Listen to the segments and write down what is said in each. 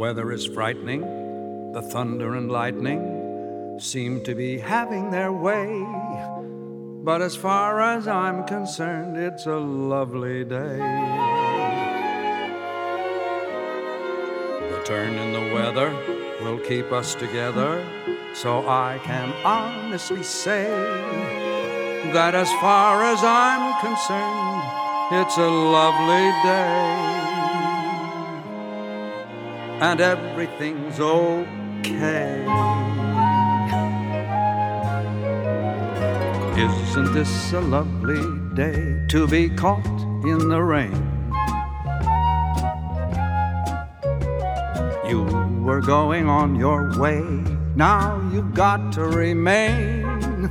weather is frightening. The thunder and lightning seem to be having their way. But as far as I'm concerned, it's a lovely day. The turn in the weather will keep us together, so I can honestly say that as far as I'm concerned, it's a lovely day. And everything's okay. Isn't this a lovely day to be caught in the rain? You were going on your way, now you've got to remain.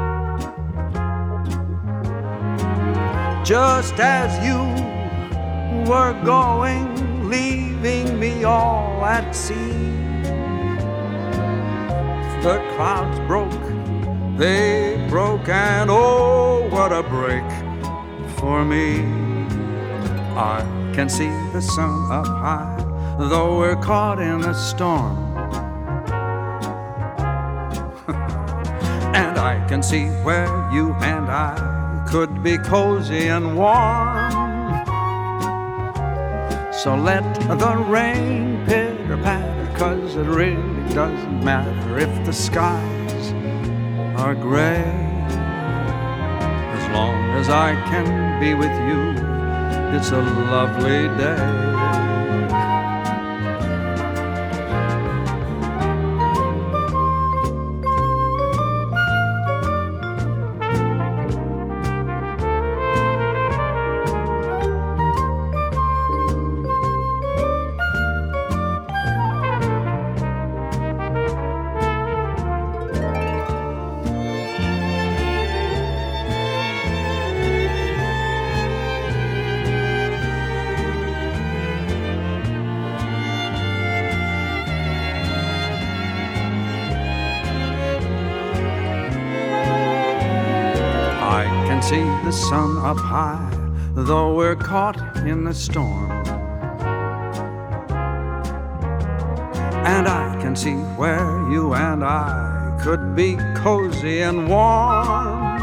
Just as you were going, leaving me all at sea, the clouds broke, they broke, and oh, what a break for me. I can see the sun up high, though we're caught in a storm. And I can see where you and I could be cozy and warm. So let the rain pitter-patter, 'cause it really doesn't matter if the skies are gray. As long as I can be with you, it's a lovely day. See the sun up high, though we're caught in the storm. And I can see where you and I could be cozy and warm.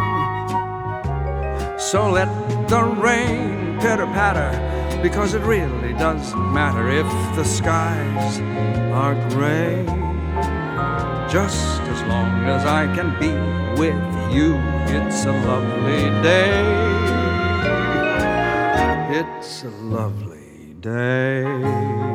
So let the rain pitter-patter, because it really doesn't matter if the skies are gray. Just as long as I can be with you, it's a lovely day. It's a lovely day.